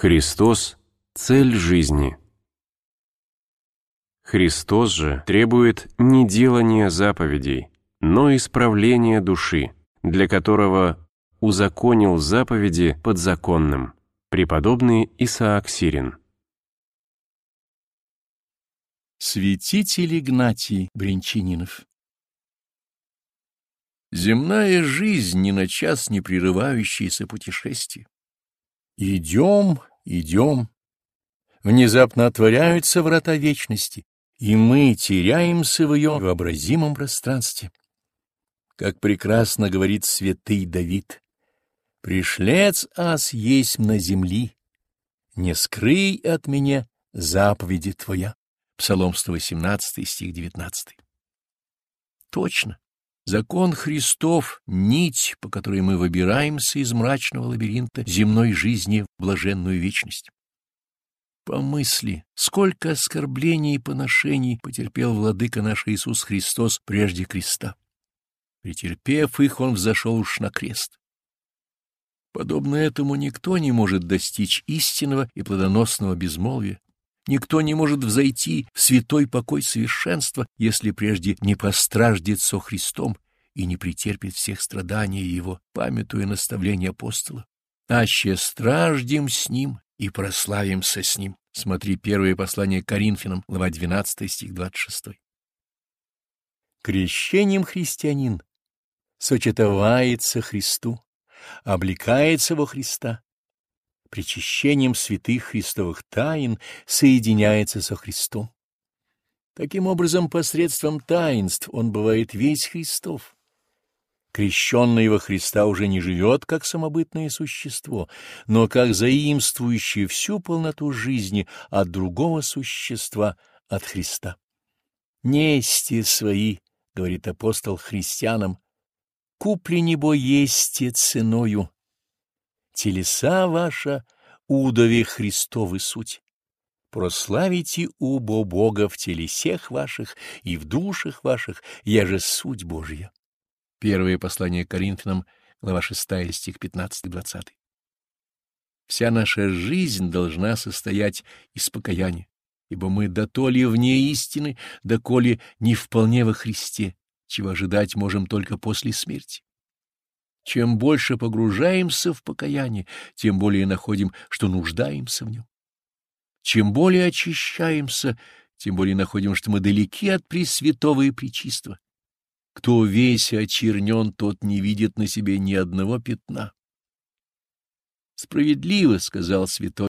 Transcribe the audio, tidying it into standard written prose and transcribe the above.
Христос — цель жизни. Христос же требует не делания заповедей, но исправления души, для которого узаконил заповеди подзаконным. Преподобный Исаак Сирин. Святитель Игнатий Брянчанинов. Земная жизнь ни на час не прерывающееся путешествие. Идем, идем. Внезапно отворяются врата вечности, и мы теряемся в ее вообразимом пространстве. Как прекрасно говорит святый Давид: «Пришлец аз есть на земли, не скрый от меня заповеди твоя». Псалом 118, стих 19. Точно. Закон Христов — нить, по которой мы выбираемся из мрачного лабиринта земной жизни в блаженную вечность. Помысли, сколько оскорблений и поношений потерпел владыка наш Иисус Христос прежде креста. Претерпев их, он взошел уж на крест. Подобно этому никто не может достичь истинного и плодоносного безмолвия. Никто не может взойти в святой покой совершенства, если прежде не постраждет со Христом и не претерпит всех страданий Его, памятуя наставления апостола. «Аще страждем с Ним и прославимся с Ним». Смотри первое послание к Коринфянам, глава 12, стих 26. Крещением христианин сочетовается Христу, облекается во Христа. Причащением святых христовых тайн соединяется со Христом. Таким образом, посредством таинств он бывает весь Христов. Крещенный во Христа уже не живет как самобытное существо, но как заимствующее всю полноту жизни от другого существа, от Христа. «Нести свои, — говорит апостол христианам, — купленебо есте ценою. Телеса ваша удове Христовы суть. Прославите убо Бога в телесех ваших и в душах ваших, я же суть Божья». Первое послание к Коринфянам, глава 6, стих 15-20. Вся наша жизнь должна состоять из покаяния, ибо мы дотоле вне истины, доколе не вполне во Христе, чего ожидать можем только после смерти. Чем больше погружаемся в покаяние, тем более находим, что нуждаемся в нем. Чем более очищаемся, тем более находим, что мы далеки от Пресвятого и Пречистого. Кто весь очернен, тот не видит на себе ни одного пятна. Справедливо сказал святой